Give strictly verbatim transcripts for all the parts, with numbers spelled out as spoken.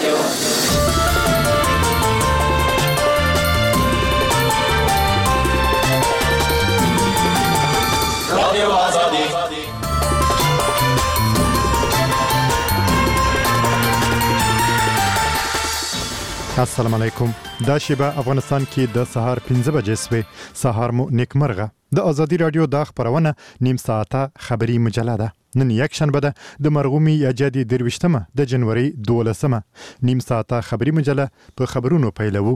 السلام علیکم. دا شیبه افغانستان کې د سهار پنځه بجې سوې. سهار مو نیکمرغه. د آزادي رادیو دا خبرونه نیم ساعته خبری مجله ده. نن یک شنبه ده د مرغومي یا جدي درویشتمه د جنوري دولسمه. نیم ساعته خبری مجله په خبرونو پیلوو.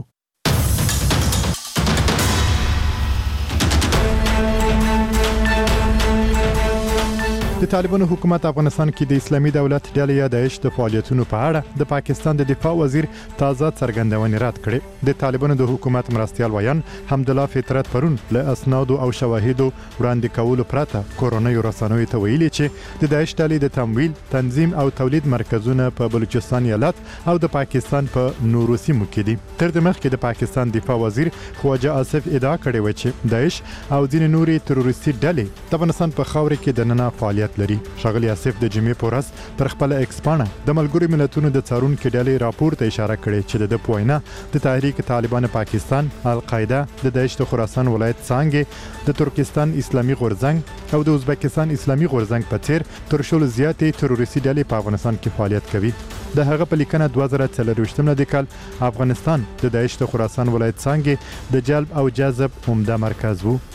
د طالبانو حکومت افغانستان کې د اسلامي دولت ډلې یا داعش د فعالیتونو په اړه د پاکستان د دفاع وزیر تازه څرګندونې رد کړې. د طالبانو د حکومت مرستیال ویان حمدالله فطرت پرون له اسنادو او شواهدو وړاندې کولو پرته کورونیو رسنیو ته ویلي چې د داعش ډلې د تمویل، تنظیم او تولید مرکزونه په بلوچستان ایالت او د پاکستان په نورو سیمو کې دي. تر دې مخکې د پاکستان دفاع وزیر خواجه آصف ادعا کړې و چې داعش او ځینې نورې تروریستي ډلې د افغانستان په خاوره کې د ننه فعالیت لري. شاغلی آصف د جمعې په ورځ پر خپل ایکس پاڼه د ملګرو ملتونو د څارونکو ډلې راپور ته اشاره کړې چې د پوینه د تحریک طالبان پاکستان، القاعده، د داعش د خراسان ولایت څانګې، د ترکستان اسلامي غورځنګ او د ازبکستان اسلامي غورځنګ په څیر تر شلو زیاتې تروریستي ډلې په افغانستان کې فعالیت کوي. د هغه په لیکنه دوه زره څلرویشتم د کال افغانستان د داعش د خراسان ولایت څانګې د جلب او جذب عمده مرکز وو.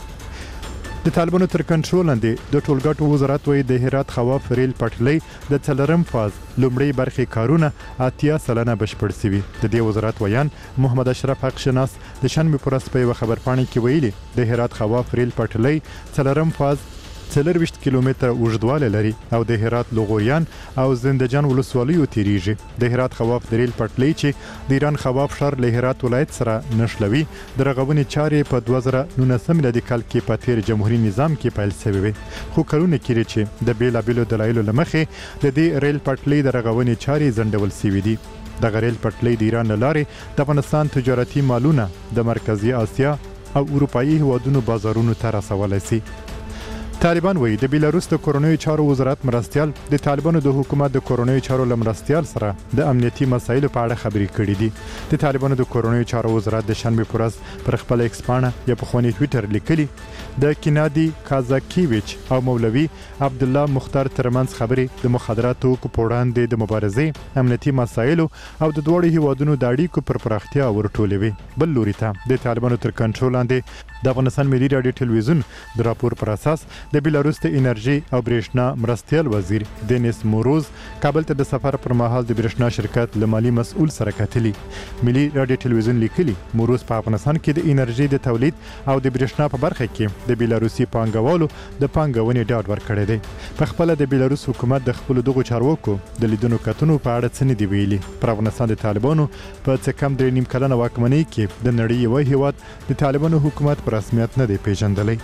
د طالبانو تر کنټرول لاندې د ټولګټو وزارت وایي د هرات خواف ریل پټلۍ د څلورم فاز لومړی برخې کارونه اتیا سلنه بشپړ شوي. د دې وزارت ویان محمد اشرف حق شناس د شنبې په ورځ په یوه خبرپاڼه کې ویلي د هرات خواف ریل پټلۍ څلورم فاز څلرویشت کیلومتره اوږدوالی لري او د هرات لغوریان او زندجان ولسوالیو تیریږي. د هرات خواف د ریل پټلۍ چې د ایران خواف ښار له هرات ولایت سره نښلوي د رغونې چارې په دوه زره نولسم میلادي کال کې په تیر جمهوریت نظام کې پیل شوې وې، خو کلونه کېږي چې د بیلابیلو دلایلو له مخې د دې ریل پټلۍ د رغونې چارې ځنډول شوې دي. دغه ریل پټلۍ د ایران له لارې د افغانستان تجارتي مالونه د مرکزي اسیا او اروپایي هیوادونو بازارونو ته رسولی شي. طالبان وایي د بیلاروس د کورونیو چارو وزارت مرستیال د طالبانو د حکومت د کورونیو چارو له مرستیال سره د امنیتي مسایلو په اړه خبرې کړې دي. د طالبانو د کورونیو چارو وزارت د شنبې په ورځ پر خپل ایکس پاڼه یا پخواني ټویټر لیکلي د کینادي کازاکیویچ او مولوي عبدالله مختار ترمنځ خبرې د مخدراتو په وړاندې د مبارزې، امنیتي مسایلو او د دواړو هیوادونو د اړیکو پر پراختیا ورټولوي. بل لوري ته د طالبانو تر کنټرول لاندې د افغانستان ملي رادیو ټلویزیون د راپور پر اساس د بیلاروس د انرژي او برېښنا مرستیال وزیر دینیس موروز کابل ته د سفر پر مهال د برېښنا شرکت له مالي مسؤل سره کتلي. ملي رادیو ټلویزیون لیکلي موروز په افغانستان کې د انرژي د تولید او د برېښنا په برخه کې د بیلاروسي پانګوالو د پانګونې ډاډ ورکړی دی. په خپل د بیلاروس حکومت د خپل دغو چارواکو د لیدونو کتنو په اړه څه نه دی ویلي. پر افغانستان د طالبانو په څه کم درې نیم کلنه واکمنۍ کې د نړۍ یو هیواد د طالبانو حکومت په رسمیت نه دی پیژندلی.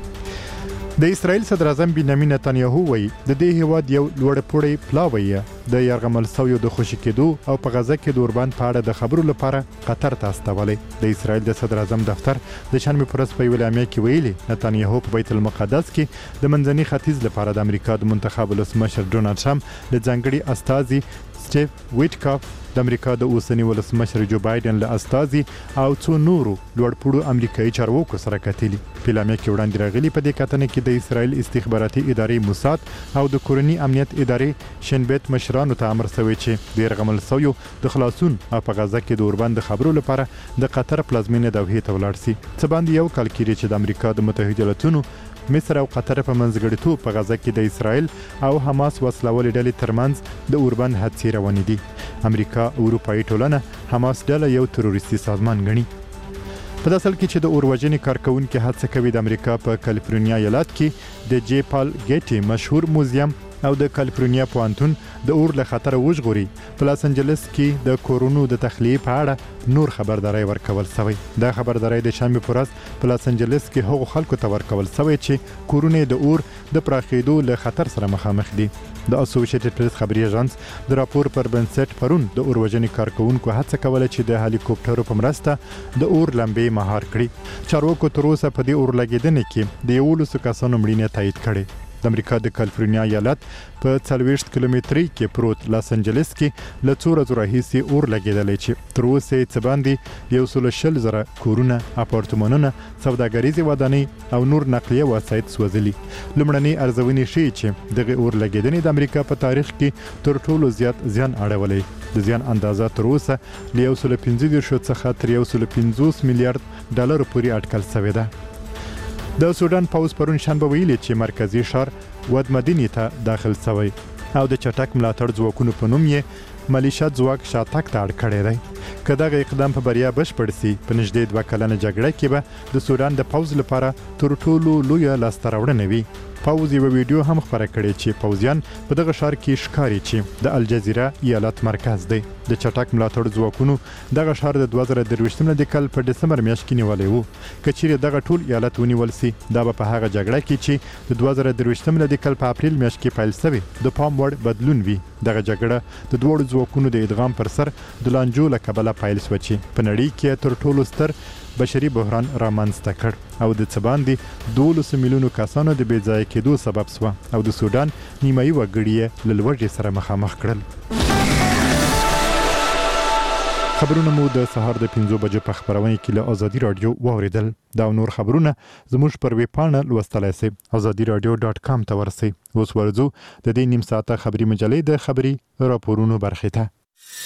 د اسرائیل صدر اعظم بنیامین نتانیاهو وایي د دې هیواد یو لوړپوړی پلاوی د یرغمل شویو د خوشي کېدو او په غزه کې د اوربان په اړه د خبرو لپاره قطر ته استولی. د اسرائیل د صدر اعظم دفتر د شنبې په ورځ په یوه اعلامیه کې ویلي نتانیاهو په بیت المقدس کې د منځني ختیځ لپاره د امریکا د منتخب ولسمشر ډونالډ ټرمپ له ځانګړي استازي سټیف ویټکاف، د امریکا د اوسنی ولسمشر جو بایدن له استازي او څو نورو لوړپوړو امریکایي چارواکو سره کتلي. په اعلامیه کې وړاندې راغلي په دې کتنه کې د اسرائیل استخباراتي ادارې موساد او د کورني امنیت ادارې شنبت مشرانو ته امر شوی چې د یرغمل شویو د خلاصون او په غزه کې د اوربند د خبرو لپاره د قطر پلازمینه دوحې ته ولاړ شي. څه باندې یو کال کېږي چې د امریکا د متحده ایالاتونو، مصر او قطر په منځګړیتوب په غزه کې د اسرائیل او حماس وسلوالې ډلې ترمنځ د اوربند حادثې روانې دي. امریکا او اروپایي ټولنه حماس ډله یو تروریستي سازمان ګڼي. په داسې حال کې چې د اوروژنې کارکوونکي هڅه کوي د امریکا په کالیفورنیا ایالت کې د جی پال ګیټي مشهور موزیم او د کالیفورنیا پوهنتون د اور له خطره وژغوري. په لاس انجلس کې د کورونو د تخلیې په اړه نور خبرداري ورکول شوی. دا خبرداري د شنبې په ورځ په لاس انجلس کې هغو خلکو ته ورکول شوی چې کورونه د اور د پراخېدو له خطر سره مخامخ دي. د اسوسییټډ پریس خبري اژانس د راپور پر بنسټ پرون د اوروژنې کارکوونکو هڅه کوله چې د هلیکوپټرو په مرسته د اور لمبې مهار کړي. چارواکو تر اوسه په دې اور لګیدنې کې د یولسو کسانو مړینه تایید کړې. د امریکا د کالیفورنیا ایالت په څلوېښت کیلومتري کې پروت لاس انجلس کې له څو ورځو راهیسې اور لګېدلی چې تر اوسه یې څه باندې یو سل شل زره کورونه، اپارتمانونه، سوداګریزې ودانۍ او نور نقلیه وسایط سوځلي. لومړنۍ ارزونې ښیي چې دغه اور لګېدنې د امریکا په تاریخ کې تر ټولو زیات زیان اړولی. د زیان اندازه تر اوسه له یو سل پنځه دېرش څخه تر یو سل پنځوس میلیارډ ډالر پورې اټکل شوې ده. د سودان پوځ پرون شنبه ویلي چې مرکزی ښار ودمدینې ته داخل شوی او د چټک ملاتړ ځواکونو په نوم یې ملیشیا ځواک شاتګ ته اړ کړی دی. که دغه اقدام په بریا بشپړ سي، په نږدې دوه کلنه جګړه کې به د سودان د پوځ لپاره تر ټولو لویه لاسته راوړنه وي. پوځ یو ویډیو هم خپره کړی چې پوځیان په دغه ښار کې ښکاري چې د الجزیره ایالت مرکز دی. د چټک ملاتړ ځواکونو دغه ښار د دوه زره درویشتم د کال په ډسمبر میاشت کې نیولی و. که چیرې دغه ټول ایالت ونیول سي، دا به په هغه جګړه کې چې د دوه زره درویشتم د کال په اپریل میاشت کې پیل شوې د پام وړ بدلون وي. دغه جګړه د دوړو ځواکونو د ادغام پر سر د لانجو له کبله پیل شوه چې په نړۍ کې تر ټولو ستر بشري بحران رامنځته کړ او د څه باندې دولس میلیونو کسانو د بې ځایه کېدو سبب شوه او د سودان نیمایي وګړي یې له لوږې سره مخامخ کړل. خبرونه مو د سهار د پنځو بجو په خبرونه کې له ازادي رادیو واوریدل. دا نور خبرونه زموږ پر ویب پاڼه لوستلای شئ، ازادي رادیو ډاټ کام ته ورسئ. اوس ورځو د دې نیم ساعته خبري مجلې د خبري راپورونو برخې ته.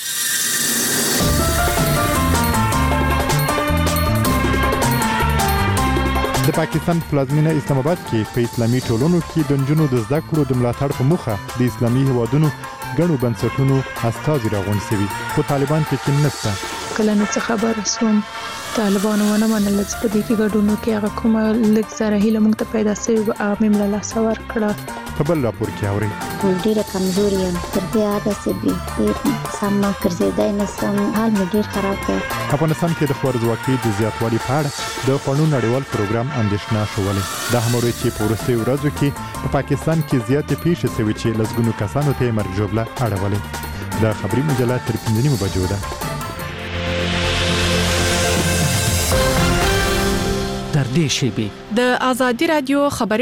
د پاکستان پلازمینه اسلام آباد کې په اسلامي ټولنو کې د نجونو د زده کړو د ملاتړ په موخه د اسلامي هیوادونو ګڼو بنسټونو استازي راغونډ شوي، خو طالبان پکې نشته. کله نه څه خبره سوم طالبانو ونه منل چې په دې کې ګډونو کې هغه کومه لږ زره هیله موږ ته پیدا شوې وه، هغه مې مله لاسه ورکړه. په بل راپور کې اورئ ډېره کمزوري یم، تر دې عادت دي سم ګرځېدی نه شم، حال مې ډېر خراب دی. افغانستان کې د خوارځواکۍ د زیاتوالي په اړه د خوړو نړیوال پروګرام اندېښنه ښولې. دا هم اورئ چې په وروستیو ورځو کې په پاکستان کې زیاتې پیښې شوې چې لسګونو کسانو ته یې مرګ ژوبله اړولې. دا خبري مجله تر پنځه نیمو بجو ده. در دې شیبې د ازادي رادیو خبري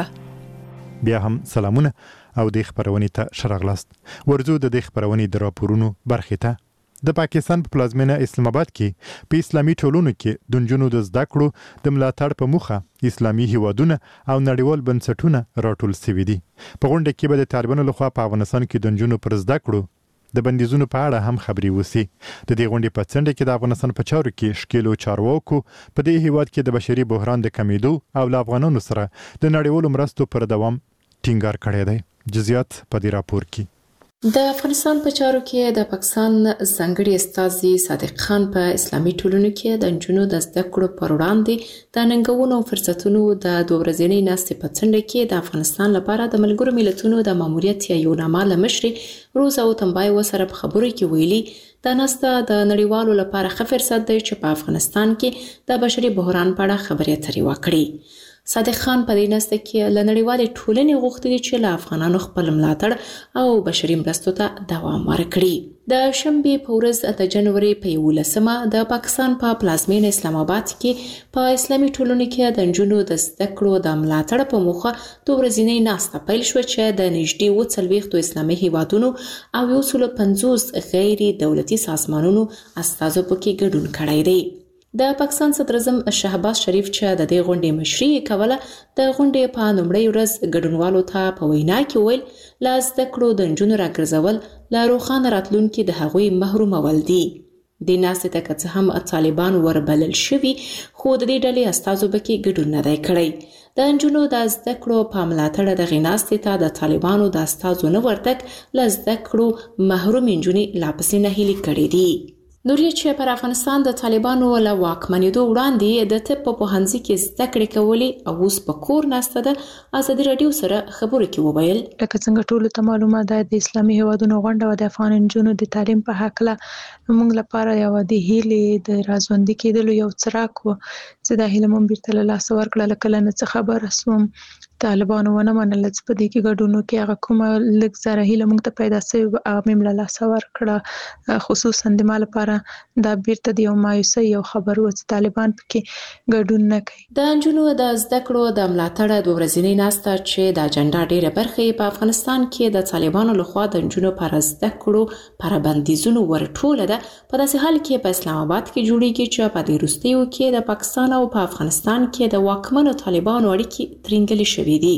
ټولګه. بیا هم سلامونه او د خبرونې ته شرغلاست. ورځو د دې خبرونې د راپورونو برخې ته. د پاکستان په پلازمینه اسلام آباد کې په اسلامي ټولنو کې د نجونو د زده کړو د ملاتړ په موخه اسلامي هیوادونه او نړیوال بنسټونه راټول شوي دي. په غونډه کې به د طالبانو لخوا په افغانستان کې د نجونو پر زده کړو د بندیزونو په اړه هم خبري وسی. د دې غونډې په څنډه کې د افغانستان په چارو کې شکیلو چارواکو په دې هیواد کې د بشري بحران د کمیدو او له افغانانو سره د نړیوالو مرستو پر دوام ټینګار کړی دی. جزئیات په دې راپور کې. د افغانستان په چارو کې د پاکستان ځانګړي استازي صادق خان په اسلامي ټولنو کې د نجونو د زده کړو پر وړاندې د ننګونو او فرصتونو د دوه ورځنۍ ناستې په څنډه کې د افغانستان لپاره د ملګرو ملتونو د ماموریت یا یو نامه له مشرې روز او تنبای وسره په خبرو کې ویلي دا ناسته د نړیوالو لپاره ښه فرصت دی چې په افغانستان کې د بشري بحران په اړه خبرې اترې وکړي. صادق خان په دې ناسته کې له نړیوالې ټولنې غوښتي چې له افغانانو خپل ملاتړ او بشري مرستو ته دوام ورکړي. د شنبې په ورځ د جنوري په یولسمه د پاکستان په پلازمینه اسلام آباد کې په اسلامي ټولنو کې د نجونو د زده کړو د ملاتړ په موخه د ورځنۍ ناسته پیل شوه چې د نږدې اووه څلوېښتو اسلامي هیوادونو او یو سل پنځوس غیر دولتي سازمانونو استازو پکې ګډون کړی دی. د پاکستان صدر اعظم شهباز شریف چې د دې غونډې مشري کوله د غونډې په لومړۍ ورځ ګډونوالو ته په وینا کې ویل له زده کړو د نجونو راګرځول له روښانه راتلونکي د هغوی محرومول دي. د ناستې ته که څه هم طالبان وربلل شوي خو د دې ډلې استازو پکې ګډون نه دی کړی. د نجونو د زده کړو په ملاتړ دغې ناستې ته د طالبانو د استازو نه ورتګ له زده کړو محروم نجونې لا پسې نهیلي کړي دي. نورې چې پر افغانستان د طالبانو له واکمنېدو وړاندې د طب په پوهنځي کې زده کړې کولې او اوس په کور ناسته ده ازادي راډیو سره خبرو کې وویل لکه څنګه ټولو ته معلومه ده د اسلامي هیوادونو غونډه او د افغان نجونو د تعلیم په هکله موږ لپاره یو د هیلې د رازوندي کېدلو یو څراک و چې دا هیله مونږ بیرته له لاسه ورکړه. لکه له نه څه خبره سوم طالبانو ونه منله چې په دې کې ګډونو کې هغه کومه لږ زره هیله موږ ته پیدا شوې وه هغه مې له لاسه ورکړه. خصوصا د ما لپاره سره دا بیرته د یو مایوسۍ یو خبر و چې طالبان پکې ګډون نه کوي. د انجونو د زده کړو د ملاتړ د ورځنی ناسته چې د اجنډا ډیره برخه په افغانستان کې د طالبانو لخوا د انجونو پر زده کړو پر بندیزونو ورټوله ده، په داسې حال کې په اسلام آباد کې جوړیږي چې په دې وروستیو کې د پاکستان او په افغانستان کې د واکمنو طالبانو اړیکې ترنګلې شوې دي.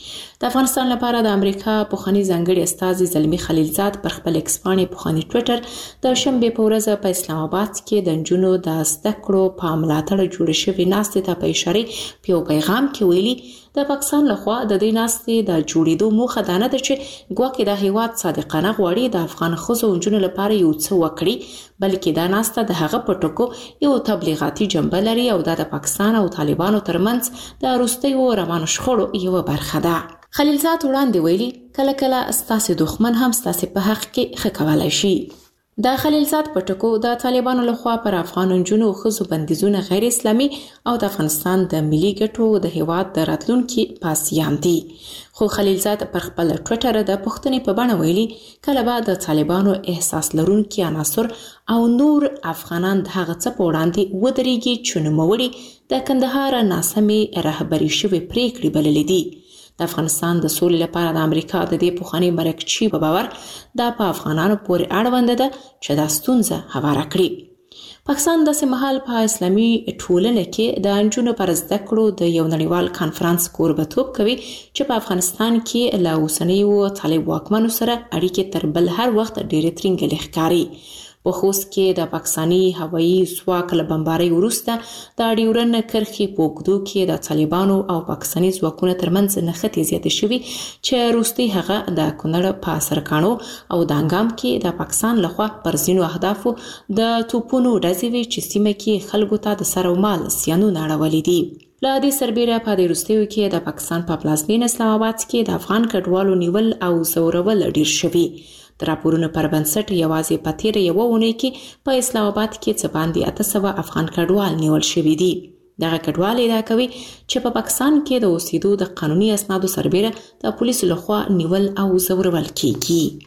د افغانستان لپاره د امریکا پوخني ځانګړي استازي زلمی خلیلزاد پر خپل ایکس باندې پوخني ټوئیټر د شنبه په ورځ په اسلام آباد کې د انجونو د زده کړو په ملاتړ جوړ شوی ناستې ته په اشاره په یو پیغام کې ویلي د پاکستان لخوا د دې ناستې د جوړېدو موخه دا نه ده چې ګواکې د هیواد صادقانه غواړي د افغان ښځو انجونو لپاره یو څه وکړي، بلکې دا ناسته د هغه په ټکو یو تبلیغاتي جنبه لري او دا د پاکستان او طالبانو ترمنځ د وروستیو روانو شخړو یوه برخه ده. خلیلزاد وړاندې ویلي کله کله ستاسو دښمن هم ستاسو په حق کې ښه کولای شي. د خلیلزاد په ټکو د طالبانو لخوا پر افغان انجونو او ښځو بندیزونه غیر اسلامي او د افغانستان د ملي ګټو د هیواد د راتلونکي پاسیان دي. خو خلیلزاد پر خپل ټوئیټر د پښتنې په بڼه ویلي کله به د طالبانو احساس لرونکي عناصر او نور افغانان د هغه څه په وړاندې ودرېږي چې نوموړي د کندهار ناسمې رهبري شوې پریکړې بللې دي. د افغانستان د سولې لپاره د امریکا د دې پوخني مرکچی په باور دا په افغانانو پورې اړوند ده چې دا ستونزه هواره کړي. پاکستان د سیمهال په اسلامي ټولنه کې د انجونو پر زده کړو د یو نړیوال کانفرنس کوربتوب کوي چې په افغانستان کې له اوسنیو طالب واکمنو سره اړیکې تر بل هر وخت ډېرې ترنګلې ښکاري. په خوست کې د پاکستاني هوایي ځواک له بمبارۍ وروسته د ډیورن کرښې په اوږدو کې د طالبانو او پاکستاني ځواکونو ترمنځ نښتې زیاتې شوي چې وروستي هغه د کونړ په سرکاڼو او دانګام کې د پاکستان لخوا پر ځینو اهدافو د توپونو ډزې وې چې سیمه کې خلکو ته د سر او مال زیانونه اړولي دي. له دې سربیره په دې وروستیو کې د پاکستان په پلازمینه اسلام آباد کې د افغان کډوالو نیول او زورول ډیر شوي. د راپورونو پر بنسټ یوازې په تیره یوه اونۍ کې په اسلام آباد کې څه باندې اته سوه افغان کډوال نیول شوي دي. دغه کډوال ادعا کوي چې په پاکستان کې د اوسېدو د قانوني اسنادو سربیره د پولیسو لخوا نیول او زورول کیږي.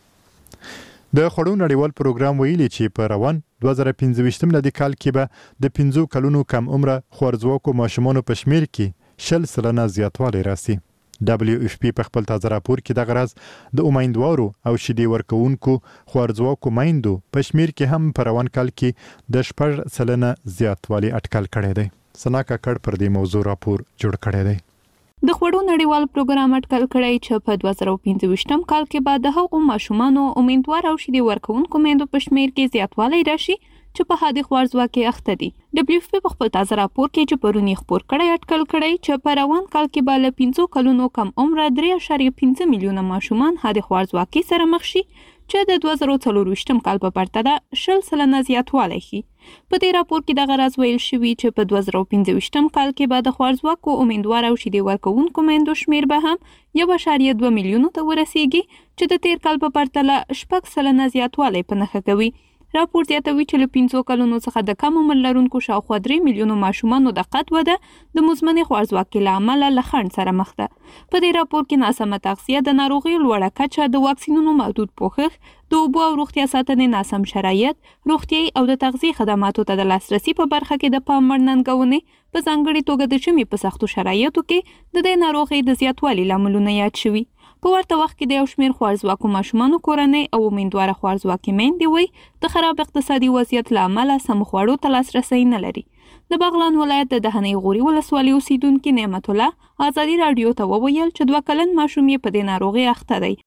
د خوړو نړیوال پروګرام ویلي چې په روان دوه زره پنځه ویشتم میلادي کال کې به د پنځو کلونو کم عمره خوارځواکو ماشومانو په شمیر کې شل سلنه زیاتوالی راسي. دبلیو اف پی په خپل تازه راپور کې دغه راز د امیندوارو او شیدې ورکوونکو خوارځواکو میندو په شمیر کې هم په روان کال کې د شپږ سلنه زیاتوالی اټکل کړی دی. سنا کاکړ پر دې موضوع راپور جوړ کړی دی. د خوړو نړیوال پروګرام اټکل کړی چې په دوه زره پنځه ویشتم کال کې به د هغو ماشومانو امیندوار او شیدې ورکوونکو میندو په شمیر کې زیاتوالی راشي چې په حادي خوارځواکۍ اخته دي. دبلیو اف پی په خپل تازه راپور کې چې پرونی خبر کړی اټکل کړی چې په روان کال کې به له پنځو کلونو کم عمره درې اعشاریه پنځه میلیونه ماشومان حادي خوارځواکۍ سره مخ شي چې د دوه زره څلور ویشتم کال په پرتله شل سلنه زیاتوالی ښيي. په دې راپور کې دغه راز ویل شوي چې په دوه زره پنځه ویشتم کال کې به د خوارځواکو امیندوار او شیدې ورکوونکو میندو شمیر به هم یو اعشاریه دوه میلیونو ته ورسیږي چې د تیر کال په پرتله شپږ سلنه زیاتوالی په نښه کوي. راپور زیاتوي چې له پنځو کلونو څخه د کم عمر لرونکو شاوخوا درې میلیونو ماشومانو د قد وده د مزمنې خوارځواکۍ له امله له خنډ سره مخ ده. په دې راپور کې ناسمه تغذیه، د ناروغیو لوړه کچه، د واکسینونو محدود پوښښ، د اوبو او روغتیا ساتنې ناسم شرایط، روغتیايي او د تغذیې خدماتو ته د لاسرسي په برخه کې د پام وړ ننګونې، په ځانګړې توګه د ژمي په سختو شرایطو کې د دې ناروغۍ د زیاتوالي لاملونه یاد شوي. په ورته وخت کې د یو شمېر خوارځواکو ماشومانو کورنۍ او امیندواره خوارځواکې میندې وایي د خراب اقتصادي وضعیت له امله سمو خوړو ته لاسرسی نه لري. د بغلان ولایت د دهنۍ غوري ولسوالۍ اوسیدونکي نعمت الله ازادي راډیو ته وویل چې دوه کلن ماشوم یې په دې ناروغۍ اخته دی.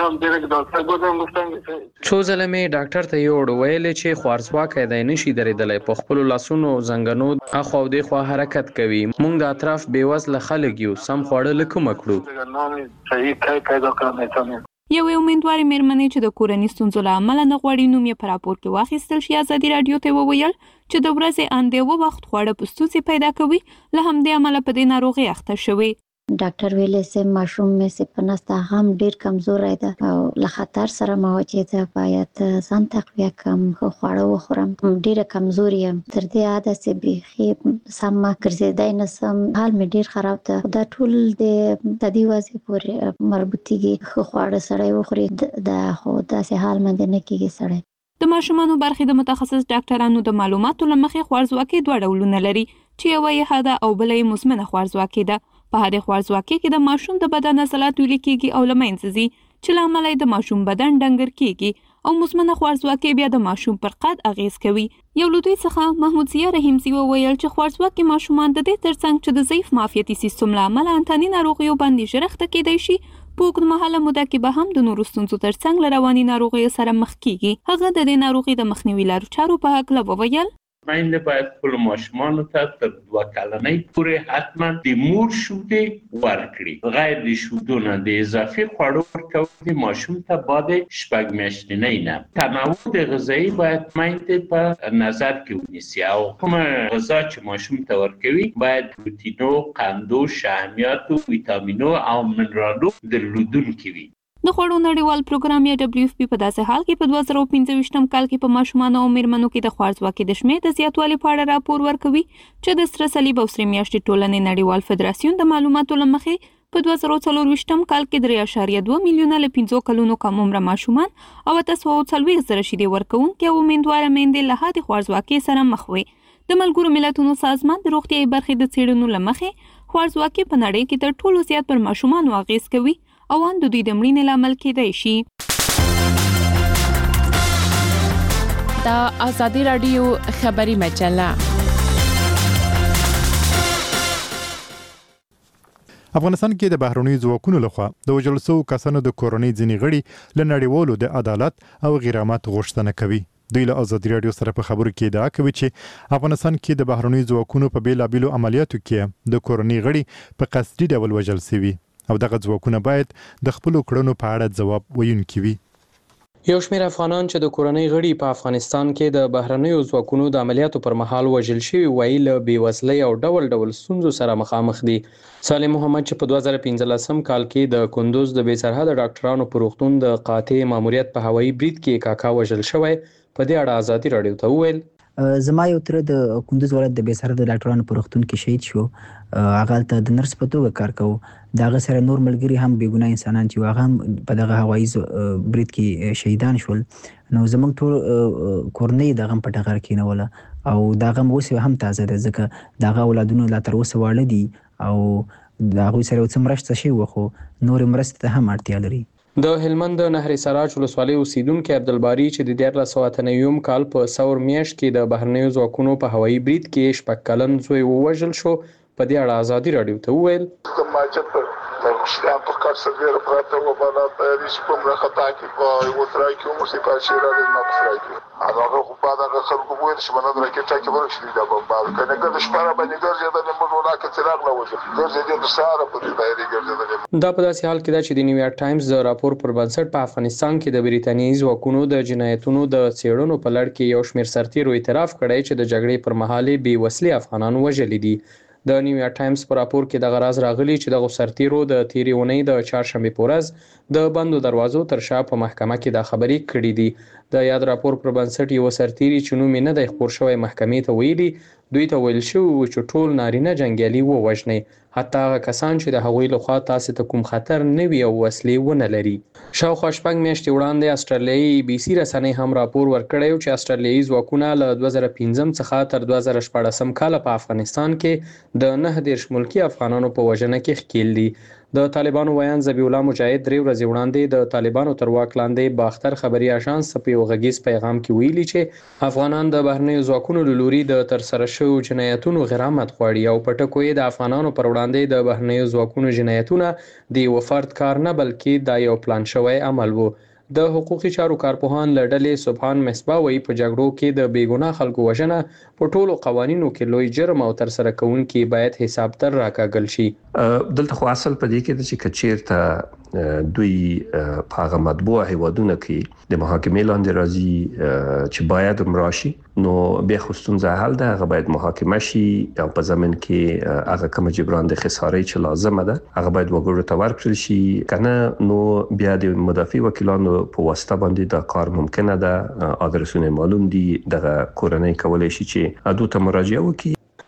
څو ځله مې ډاکټر ته یوړ ویلې چې خوارځواکی دی نشي درېدلی، په خپلو لاسونو زنګنو اخوا او دېخوا حرکت کوي. موږ د اطراف بېوزله خلک یو، سم خواړه له کومه کړو؟ یوې امیندوارې مېرمنې چې د کورني ستونزو له امله نه غواړي نوم یې په راپور کې واخیستل شي ازادي راډیو ته وویل چې د ورځې ان د یوه وخت خواړه په ستونزې پیدا کوي، له همدې امله په دې ناروغۍ اخته شوې. ډاکټر ویلې چې ماشوم مې چې په نسته هم ډیر کمزوری ده او له خطر سره مواجه ده، باید ځان تقویه کړم، ښه خواړه وخورم. ډیره کمزوري یم، تر دې حده چې بیخي سم ګرځېدی نشم، حال مې ډیر خراب ده. دا ټول د دې وضع پورې مربوطېږي. ښه خواړه سړی وخوري، دا خو داسې حال باندې نه کېږي سړی. د ماشومانو برخې د متخصص ډاکټرانو د معلوماتو لمخې خوارزواکي دوه ډولونه لري چې یو یې حاده او بل یې مزمنه خوارزواکي ده. په حاده خوارزواکي کې د ماشوم د بدن عضلات ویلې کېږي او له منځه ځي چې له امله د ماشوم بدن ډنګر کېږي او مزمنه خوارزواکي بیا د ماشوم پر قد اغیز کوي. یو له دوی څخه محمود ضیا رحیمزي وویل چې خوارزواکي ماشومان د دې ترڅنګ چې د ضعیف معافیتي سیستم له امله انتاني ناروغیو باندې ژر اخته کېدای شي، په اوږدمهاله موده کې به هم د نورو ستونزو ترڅنګ له رواني ناروغیو سره مخ کېږي. هغه د دې ناروغي د مخنیوي لارو چارو په هکله وویل. ماینده باید خپل ماشومانو ته تر دوه کلنۍ پورې حتما د مور شیدې ورکړي. غیر د شیدو نه د اضافي خواړو ورکول د ماشوم ته باید شپږ میاشتنۍ نه تنوع د غذایی باید ماینده په نظر کې ونیسي او کومه غذا چې ماشوم ته ورکوي باید پروتینو، قندو، شحمیاتو، ویټامینو او منرالو درلودونکي وي. د خوړو نړیوال پروګرام یا دبلیو اف پی په داسې حال کې په دوه زره پنځه ویشتم کال کې په ماشومانو او میرمنو کې د خوارزواکۍ د شمېر د زیاتوالي په اړه راپور ورکوي چې د سره صلیب او سرې میاشتې ټولنې نړیوال فدراسیون د معلوماتو له مخې په دوه زره څلور ویشتم کال کې درې اعشاریه دوه میلیونه له پنځو کلونو کم عمره ماشومان او اته سوه څلوېښت زره شیدې ورکوونکي او امیندواره میندې له حادې خوارزواکۍ سره مخ وي. د ملګرو ملتونو سازمان د روغتیايي برخې د څېړنو له مخې خوارزواکۍ په نړۍ کې تر ټولو زیات پر ماشومانو اغیز کوي او ان د دوی د مړینې لامل کېدای شي. دا آزادی رادیو خبری مجله. افغانستان کې د بهرنیو ځواکونو لخوا د وژل شوو کسانو د کورنۍ ځینې غړي له نړیوالو د عدالت او غرامت غوښتنه کوي. دوی له آزادی رادیو سره په خبرو کې ادعا کوي چې افغانستان کې د بهرنیو ځواکونو په بیلابیلو عملیاتو کې د کورنۍ غړي په قصدي ډول وژل شوي او دغه ځواکونه باید د خپل کړنو په اړه ځواب ویونکي وي. یو شمېر افغانان چې د کورنۍ غړي په افغانستان کې د بهرنیو ځواکونو د عملیاتو پر مهال وژل شوي وایي له بېوزلۍ او ډول ډول ستونزو سره مخامخ دي. سالم محمد چې په دوه زره پنځلسم کال کې د کندوز د بې سرحده ډاکټرانو په روغتون د قاطع ماموریت په هوایي برید کې کاکا وژل شوی، په دې اړه آزادي رادیو ته وویل. زما یو تر د کندوز ولایت د بې سرحده ډاکټرانو په روغتون کې شهید شو. هغه هلته د نرس په توګه کار کوو. د هغه سره نور ملګري هم بې ګناه انسانان چې هغه هم په دغه هوایي برید کې شهیدان شول. نو زموږ ټول کورنۍ د غم په ټغر کېنوله او دا غم اوس هم تازه ده ځکه د هغه اولادونه لا تر اوسه واړه دي او د هغوی سره یو څه مرسته شوې وه خو نورې مرستې ته هم اړتیا لري. د هلمند د نهر سراج ولسوالۍ اوسیدونکي عبدالباري چې د دیارلس سوه اته نوي کال په ثور میاشت کې د بهرنیو ځواکونو په هوایي برید کې شپږ کلن زوی ووژل شو، په دې اړه آزادي رادیو ته وویل. مشتیان پر کار سرګر پراته و بالا تیاری شپم را خطا کی په یو ترای کې مو سي په شیرا د ما ترای کې هغه خو په دغه خلکو وایي چې باندې راکټ کې ورک شي دا بمبار کنه ګر شپاره باندې ګرځي د موږ ولاکه څراغ لا وځي ګرځي د ساره په دې دایره ګرځي. دا په داسې حال کې ده چې د نیویارک ټایمز د راپور پر بنسټ په افغانستان کې د بریتانیایي ځواکونو د جنایتونو د څېړنو په لړ کې یو شمېر سرتیرو اعتراف کړی چې د جګړې پر مهال بې وسلې افغانان وژلي دي. د نیویارک ټایمز په راپور کې دغه راز راغلی چې دغه سرتیرو د تیرې اونۍ د چهارشنبې په ورځ د بندو دروازو تر شا په محکمه کې دا خبرې کړې دي. د یاد راپور پر بنسټ یو سرتیري چې نوم یې نه دی خپور شوی محکمې ته ویلي دوی ته ویل شوي وو چې ټول نارینه جنګیالي ووژنئ، حتی هغه کسان چې د هغوی لخوا تاسې ته کوم خطر نه وي او وسلې ونه لري. شاوخوا شپږ میاشتې وړاندې استرالیایي بي سي رسنۍ هم راپور ورکړی چې استرالیایي ځواکونه له دوه زره پنځم څخه تر دوه زره شپاړسم کاله په افغانستان کې د نهه دېرش ملکي افغانانو په وژنه کې ښکېل دي. د طالبانو ویان ذبیح الله مجاهد درې ورځې وړاندې د طالبانو تر واک لاندې باختر خبري اژانس په یو غږیز پیغام کې ویلي چې افغانان د بهرنیو ځواکونو له لوري د ترسره شویو جنایتونو غرامت غواړي او په ټکو یې د افغانانو پر وړاندې د بهرنیو ځواکونو جنایتونه د یو فرد کار نه بلکې دا یو پلان شوی عمل و. د حقوقي چارو کارپوهان له ډلې سبحان مصباح وایي په جګړو کې د بېګناه خلکو وژنه په ټولو قوانینو کې لوی جرم او ترسره کوونکي باید حساب تر راکاږل شي. دلته خو اصل په دې کې د چې کچیرته دوی په هغه مطبوع هیوادونو کې د محاکمې لاندې راځي چې باید مراشي نو بیا خو ستونزه حل ده، هغه باید محاکمه شي او په ضمن کې هغه کوم جبران د خسارې چې لازمه ده هغه باید وګړو ته ورکړل شي، کنه نو بیا د مدافع وکیلانو په واسطه باندې دا کار ممکنه ده. ادرسونه معلوم دي، دغه کورنۍ کولای شي چې ادو ته مراجعه وکړي.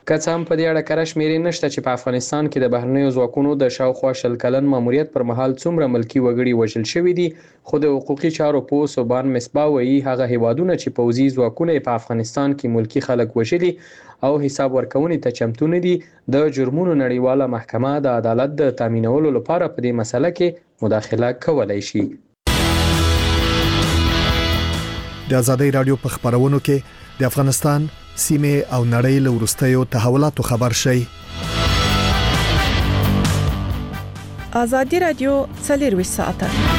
که څه هم په دې اړه کره شمیرې نشته چې په افغانستان کې د بهرنیو ځواکونو د شاوخوا شل کلن ماموریت پر مهال څومره ملکی وګړي وژل شوي دي، خو د حقوقي چارو پوه سوبان مصباح وایي هغه هیوادونه چې پوځي ځواکونه په افغانستان کې ملکی خلک وژلي او حساب ورکونې ته چمتو نه دي، د جرمونو نړیواله محکمه د عدالت د تامینولو لپاره په دې مسله کې مداخله کولای شي. د ازادۍ رادیو په خبرونو کې د افغانستان سیمه او نړۍ له وروستیو تحولاتو خبر شي. ازادي رادیو څلور ساعته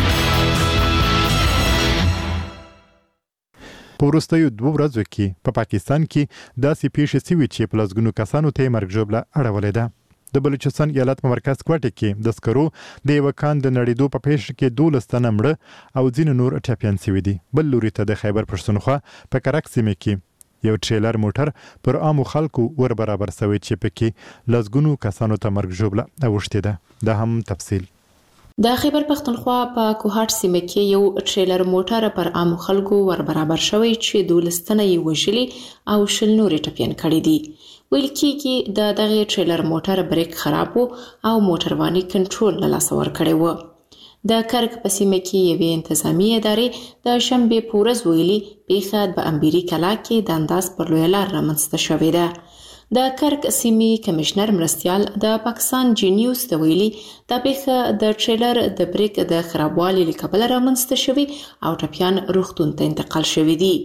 په وروستیو دوه ورځو کې په پا پاکستان کې داسې پیښې شوې چې په لسګونو کسانو ته مرګ ژوبله اړولې ده. د بلوچستان ایالت په مرکز کوټه کې د سکرو د یو کان د نړیدو په پیښه کې دولس تنه مړه او ځینې نور ټپیان شوي دي. بل لوري ته د خیبر پښتونخوا په کرک سیمه کې یو ټریلر موټر پر عامو خلکو ور برابر شوی چې پکې لسګونو کسانو ته مرګ ژوبله اوښتې ده. دا هم تفصیل. د خیبر پښتونخوا په کوهاټ سیمه کې یو ټریلر موټر پر عام خلکو ور برابر شوی چې دولستنه یې وژلي او شل نور ټپیان کړي دي. ویل کېږي د دغه ټریلر موټر بریک خراب و او موټرواني کنټرول له لاسه ورکړی و. د کرک په سیمه کې یوې انتظامی ادارې د شنبې په ورځ ویلي پیښه په امبیري کلا کې د انداز پر لویه لار رامنځته شوې ده. د کرک سیمې کمشنر مرستیال د پاکستان جی نیوز ته ویلي دا پیښه د ټریلر د بریک د خرابوالي له کبله رامنځته شوې او ټپیان روغتون ته انتقال شوي دي.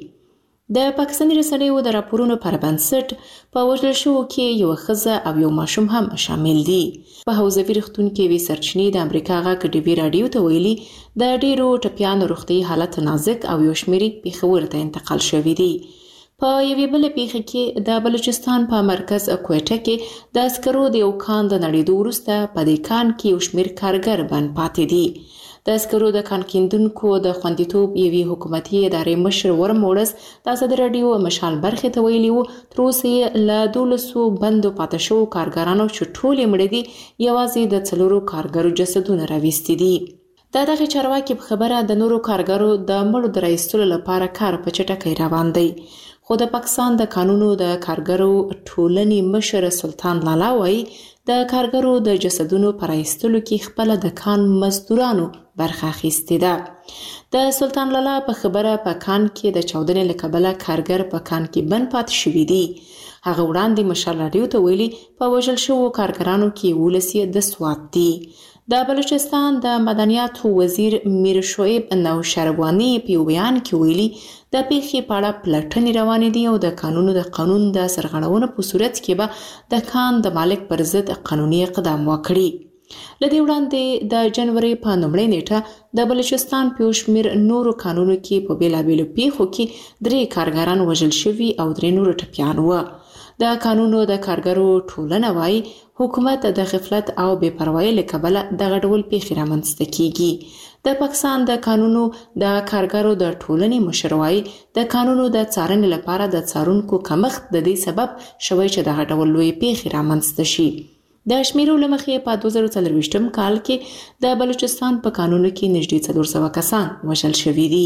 د پاکستاني رسنیو د راپورونو پر بنسټ په وژل شوو کې یو ښځه او یو ماشوم هم شامل دي. په حوزوي روغتون کې وی سرچینې د امریکا غږ ډي وی رادیو ته ویلي د ډیرو ټپیانو روغتي حالت نازک او یو شمیرې پیښور ته انتقال شوي دي. په یوې بل پیښه کې د بلوچستان په مرکز کوټه کې د عسکرو د یو کان د نړیدو وروسته په دې کان کې یو شمیر کارګر بند پاتې دي. د عسکرو د کان کیندونکو د خوندیتوب یوې حکومتي ادارې مشر ورم وړس د ازادي رادیو مشال برخې ته ویلي وو تر اوسه له دولسو بندو پاتې شوو کارګرانو چې ټول یې مړه دي یوازې د څلورو کارګرو جسدونه راوستي دي. د دغه چارواکي په خبره د نورو کارګرو د مړو د راایستلو لپاره کار په چټکۍ روان دی. خو د پاکستان د قانونو د کارګرو ټولنې مشر سلطان لالا وایي د کارګرو د جسدونو پر ایستلو کې خپل د کان مزدورانو برخه اخیستې ده. د سلطان لالا په خبره په کان کې د چاودنې له کبله کارګر په کان کې بند پاتې شوي دي. هغه وړاندې مشال رادیو ته ویلي په وژل شوو کارګرانو کې ولس یې د سوات دي. د بلوچستان د مدنیاتو وزیر میر شعیب نوشروانی په یو بیان کې ویلي د پیښې په اړه پلټنې روانې دي او د قانونو د قانون د سرغړونو په صورت کې به د کان د مالک پر ضد قانوني اقدام وکړي. لدې وړاندې د جنوري په لومړۍ نیټه د بلوچستان په شمیر نورو قانونو کې په بیلابیلو پیښو کې درې کارګران وژل شوي او درې نور ټپیان وو. د قانونو د کارګرو ټولنه وایي حکومت د غفلت او بې پروایۍ له کبله دغه ډول پیښې رامنځته کیږي. د پاکستان د قانونو د کارګرو د ټولنې مشر وایي د قانونو د څارنې لپاره د څارونکو کمښت د دې سبب شوی چې دغه ډول لوی پیښې رامنځته شي. د شمیرو له مخې په دوه زره څلرویشتم کال کې د بلوچستان په قانونو کې نږدې څلور سوه کسان وژل شوي دي.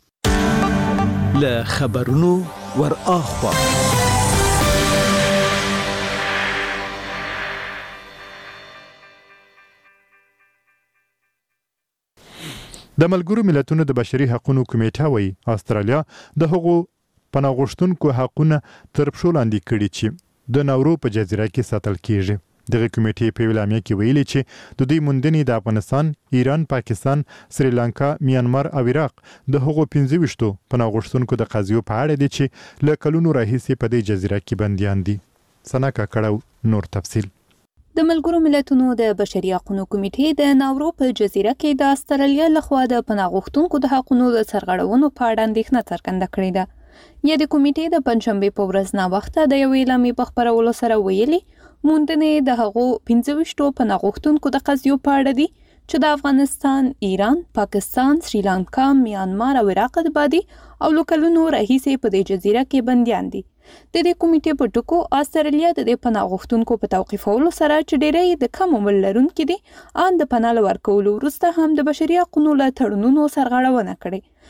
له خبرونو ور اخوا د ملګرو ملتونو د بشري حقوقو کمیټه وایي استرالیا د هغو پناه غوښتونکو حقونه تر پښو لاندې کړي چې د ناورو په جزیره کې ساتل کیږي. دغه کمیټې په اعلامیه کې ویلي چې د دوی موندنې د افغانستان، ایران، پاکستان، سریلانکا، میانمار او عراق د هغو پنځه ویشتو پناه غوښتونکو د قضیو په اړه دي چې له کلونو راهیسې په دې جزیره کې بندیان دي. سنا کاکړو نور تفصیل. د ملګرو ملتونو د بشري حقوقو کمیټې د ناورو په جزیره کې د استرالیا لخوا د پناه غوښتونکو د حقوقو د سرغړونو په اړه اندېښنه څرګنده کړې ده. یا د کمیټې د پنځشنبې په ورځ ناوخته د یوې اعلامیې په خپرولو سره ویلي موندنې د هغو پنځه ویشتو پناه غوښتونکو د قضیو په اړه دي چې د افغانستان، ایران، پاکستان، سریلانکا، میانمار او عراق د بادي او لکلونو راهیسې په دې جزیره کې بندیان دي. د دې کمیټې په ټکو استرالیا د دې پناه غوښتونکو په توقیفولو سره چې ډېری د کم عمر لرونکي دي ان د پناه ورکولو وروسته هم د بشري حقوقو له تړونونو سرغړونه کړې.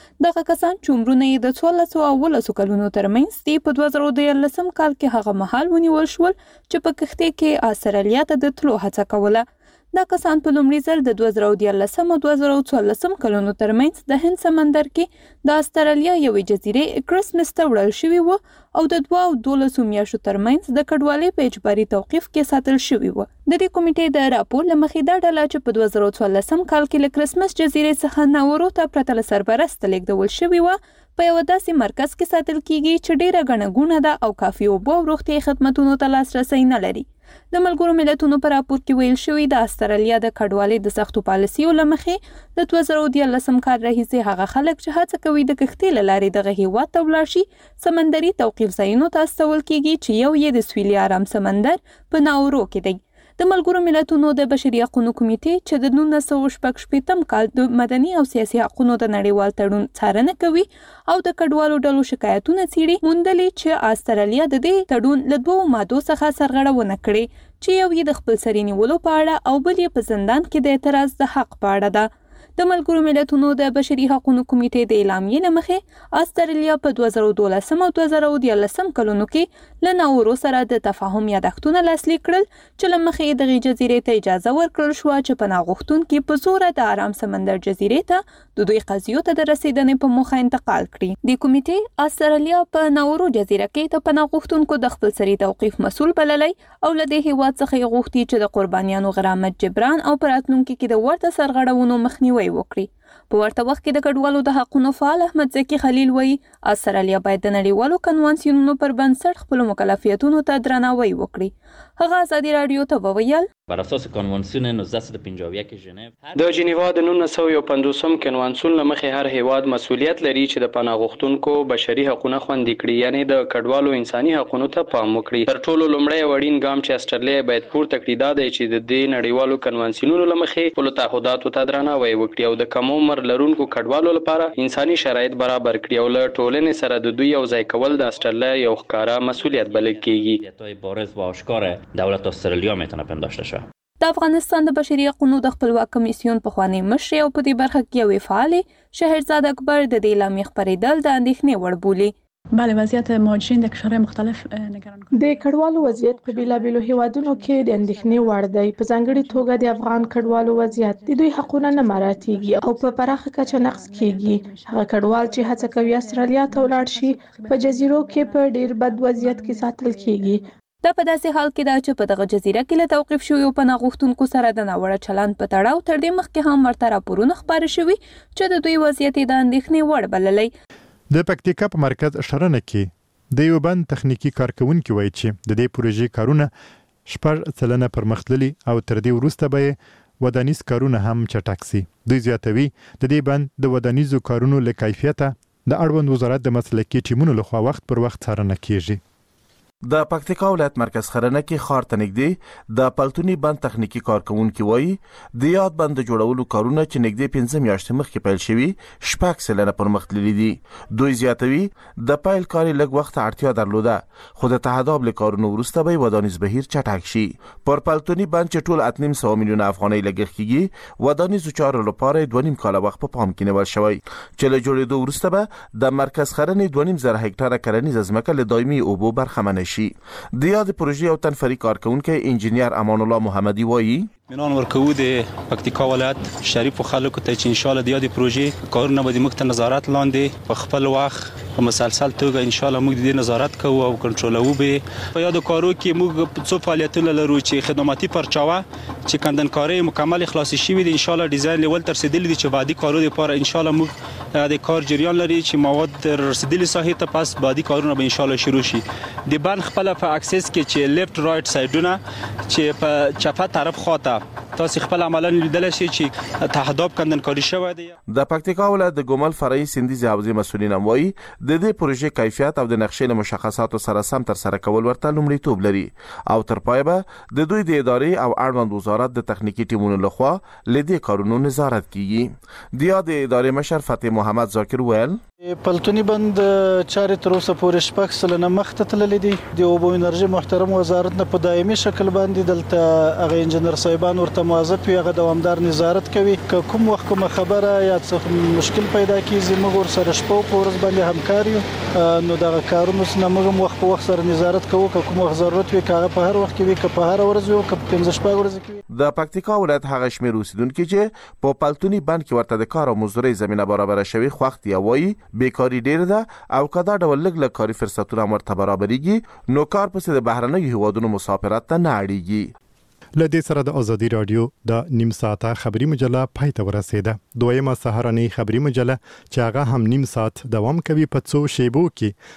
دغه کسان چې عمرونه یې د څوارلسو او اوولسو کلونو ترمنځ دي په دوه زره دیارلسم کال کې هغه مهال ونیول شول چې په کښتۍ کې استرالیا ته د تلو هڅه کوله. دا کسان په لومړي ځل د دوه زره دیارلسم او دوه زره څوارلسم کلونو ترمنځ د هند سمندر کې د استرالیا یوې جزیرې کرسمس ته وړل شوي وو او د دوه او دولسو میاشتو ترمنځ د کډوالۍ په اجباري توقیف کې ساتل شوي وو. د دې کمیټې د راپور له مخې دا ډله چې په دوه زره څوارلسم کال کې له کرسمس جزیرې څخه ناورو ته پرته له سرپرسته لیږدول شوي وه په یوه داسې مرکز کې ساتل کیږي چې ډیره ګڼه ګوڼه ده او کافي اوبه او روغتیایي خدمتونو ته لاسرسی نه لري. د ملګرو ملتونو په راپور کې ویل شوي د استرالیا د کډوالۍ د سختو پالیسیو له مخې د دوه زره دیارلسم کال راهیسې هغه خلک چې هڅه کوي د کښتۍ له لارې دغه هیواد ته ولاړ شي سمندري توقیف ځایونو ته استول کیږي چې یو یې د سویلي ارام سمندر په ناورو کې دی. د ملګرو ملتونو د بشري حقوقو کمیټې چې د نولس سوه شپږ شپېتم کال د مدني او سیاسي حقوقو د نړیوال تړون څارنه کوي او د کډوالو ډلو شکایتونه څیړي، موندلې چې استرالیا د دې تړون له دوو مادو څخه سرغړونه کړې چې یو یې د خپلسري نیولو په اړه او بل یې په زندان کې د اعتراض د حق په اړه ده. د ملګرو ملتونو د بشري حقوقو کمیټې د اعلامیې له مخې استرالیا په دوه زره دولسم او دوه زره دیارلسم کلونو کې له ناورو سره د تفاهم یادښتونه لاسلیک کړل چې له مخې دغې جزیرې ته اجازه ورکړل شوه چې پناه غوښتونکي په زوره د آرام سمندر جزیرې ته د دوی قضیو ته د رسیدنې په موخه انتقال کړي. د کمیټې استرالیا په ناورو جزیره کې د پناه غوښتونکو د خپلسري توقیف مسؤل بللی او له دې هیواد څخه یې غوښتي چې د قربانیانو غرامت جبران او په راتلونکي کې د ورته سرغړونو مخنیوی وکړي. په ورته وخت کې د کډوالو د حقونو فعال احمد زکي خلیل وایي استرالیا باید د نړیوالو کنوانسیونونو پر بنسټ خپلو مکلفیتونو ته درناوی وکړي. هغه ازادي راډیو ته وویل بر اساس کنوانسیون نوزده پنځه اویا کې ژنیو د جنیوا د نولس سوه پنځوسم کنوانسیون له مخې هر هیواد مسؤلیت لري چې د پناه غوښتونکو بشري حقوقونه خوندي کړي، یعنی د کډوالو انساني حقوقو ته پام وکړي. تر ټولو لومړی وړین ګام چې استرالیا باید پورته کړي دا دی چې د دې نړیوالو کنوانسیونونو له مخې خپلو تعهداتو ته درناوی وکړي او د کم عمر لرونکو کډوالو لپاره انساني شرایط برابر کړي او له ټولنې سره د دوی یو ځای کول د استرالیا یو ښکاره مسؤلیت بلل کیږي. بارز و آشکار دولت استرالیا میتونه پنداشته شه. د افغانستان د بشري حقوقو د خپلواک کمیسیون پخوانی مشر او په دې برخه کې یوې فعالې شهرزاد اکبر د دې اعلامیې خپرېدل د اندېښنې وړ بولي. بله وضعیت مهاجرین در کشورهای مختلف نگران کننده. د کډوالو وضعیت په بیلابیلو هیوادونو کې د اندېښنې وړ دی. په ځانګړي توګه د افغان کډوالو وضعیت د دوی حقونه نه مراعاتېږي او په پراخه کچه نقض کیږي. هغه کډوال چې هڅه کوي استرالیا ته ولاړ شي په جزیرو کې په ډیر بد وضعیت کې ساتل کیږي. دا په داسې حال کې ده چې په دغه جزیره کې له توقیف شویو پناه غوښتونکو سره د ناوړه چلند په تړاو تر دې مخکې هم ورته راپورونه خپاره شوي چې د دوی وضعیت یې د اندېښنې وړ بللی. د پکتیکا په مرکز شرنه کې د یو بند تخنیکی کارکونکي وایي چې د دې پروژې کارونه شپږ سلنه پرمختللي او تر دې وروسته به ودانیز کارونه هم چټک سي. دوی زیاتوي د دې بند د ودانیزو کارونو له کیفیته د اړوند وزارت د مسلکي ټیمونو لخوا وخت پر وخت څارنه کیږي. د پکتیکا ولایت مرکز خرنه کې خار ته نږدې د پلتونی بند تخنیکی کارکونکي وایي د یاد بند جوړولو کارونه چې نږدې پنځه میاشتې مخکې پیل شوي شپږ سلنه پرمختللي دي. دوی زیاتوي د پیل کاري لږ وخت اړتیا درلوده خو د تهداب له کارونو وروسته به ودانیز بهیر چټک شي. پر پلتونی بند چې ټول اته نیم سوه میلیونه افغانۍ لګښت کیږي ودانیزو چارو لپاره دوه نیم کاله وخت په پام کې نیول شوی چې له جوړېدو وروسته به د مرکز خرنې دوه نیم زره هکټاره کرنیزه ځمکه له دایمي اوبو برخمنه شي. د یاد پروژې او تنفري کارکونکي انجینیر امان الله محمدي وایي منان ورکو د پکتیکا ولایت شریف خلکو ته چې ان شاء الله د یاد پروژې کارونه به د مخ نظارت لاندې په خپل وخت په مسلسل توګه ان شاء الله موږ د نظارت کوو او کنټرولوو به. په یاد کارو کې موږ څو فعالیتونه لرو چې خدماتي پرچاوه چې کندنکاري مکمل خلاص شي وي ان شاء الله ډیزاین لیول تر رسیدلی دي چې بعدي کارو لپاره ان شاء الله موږ د کار جریان لري چې مواد تر رسیدلی ساحه ته پس بعدي کارونه به ان شاء الله شروع شي. د بند خپل په اکسس کې چې لیفت رائټ سایډونه چې په چپه طرف خواته تاسو خپل عملاً لیدل شي چې تهداب کندنکاري شوی دی. د پکتیکا ولایت د ګومل فرعي سندیزي حوزې مسؤلین هم وایي د دې پروژې کیفیت او د نقشې له مشخصاتو سره سم تر سره کول ورته لومړیتوب لري او تر پای به د دوی د ادارې او اړوند وزارت د تخنیکی ټیمونو لخوا لدې کارونو نظارت کیږي. د یاد ادارې مشر فتح محمد ذاکر ویل پلتونی بند چارې تر اوسه پورې شپږ سلنه مخته تللې دي. د اوبو انرژي محترم وزارت نه په دایمي شکل باندې دلته هغه انجنیر صاحبان طالبان ورته موظف وي هغه دوامدار نظارت کوي که کوم وخت کوم خبره یا څه مشکل پیدا کیږي موږ ور سره شپه په ورځ باندې همکار یو نو دا کارونه سم موږ وخت په وخت سره نظارت کوو که کوم وخت ضرورت وي کاغه په هر وخت کې وي که په هر ورځ وي که پنځه شپږ ورځې کې د پکتیکا ولایت هغه شمیر اوسیدونکو چې په پلتونی بند کې ورته د کار او مزدوري زمينه برابر شوی خوخت یا وایي بیکاری ډیر ده او کدا ډول لګ لګ کاری فرصتونه مرته برابرېږي نو کار پسې د بهرنۍ هیوادونو مسافرت ته نه اړيږي. لدې سره د ازادي رادیو د نیم ساعته خبري مجله پای ته ورسېده. دویمه سهارنۍ خبري مجله چې هغه هم نیم ساعت دوام کوي په څو شیبو کې